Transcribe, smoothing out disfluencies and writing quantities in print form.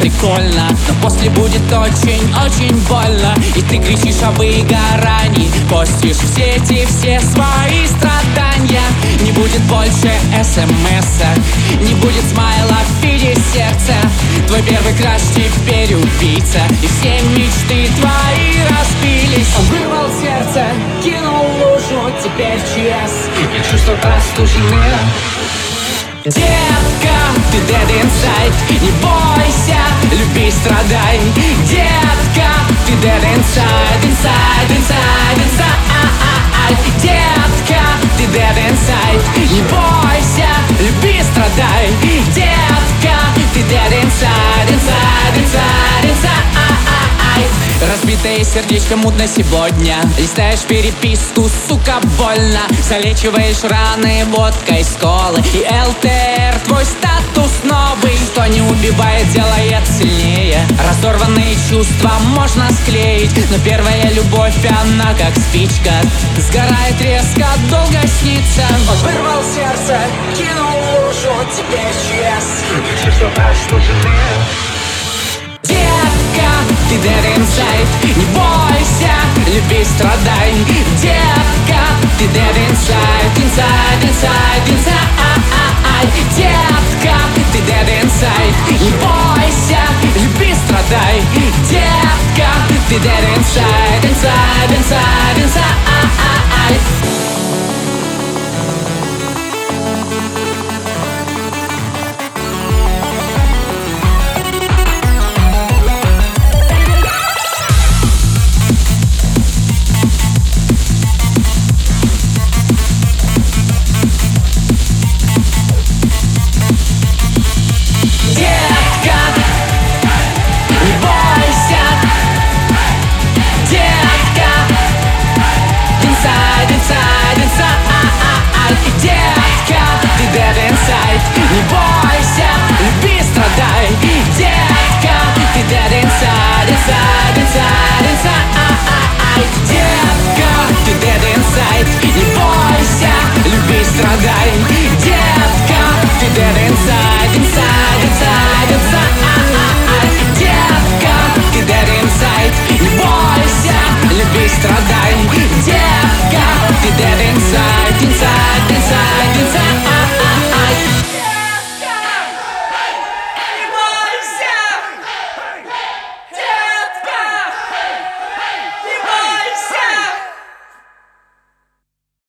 прикольно, но после будет очень-очень больно. И ты кричишь о выгорании, постишь в сети все свои страдания. Не будет больше смс-ок, не будет смайла в виде сердца. Твой первый краш теперь убийца, и все мечты твои разбились. Он вырвал сердце, кинул в лужу, теперь ЧС, и чувства простужены. Детка, ты dead inside, не бойся, люби, страдай. Детка, ты dead inside, inside, inside, inside. Детка, ты dead inside, не бойся, люби, страдай. Детка, ты dead inside, inside, inside, inside. Разбитое сердечко мутно сегодня. Листаешь переписку, сука, больно. Залечиваешь раны водкой с колы. И ЛТР, твой статус новый. Что не убивает, делает сильнее. Разорванные чувства можно склеить, но первая любовь, она как спичка, сгорает резко, долго снится. Он вырвал сердце, кинул в лужу, теперь ЧС, чувства простужены. Детка, ты dead inside, не бойся, люби, страдай. Детка, ты dead inside, inside, inside, inside. Детка, ты dead inside, не бойся, люби, страдай. Детка, ты dead inside, inside, inside, inside.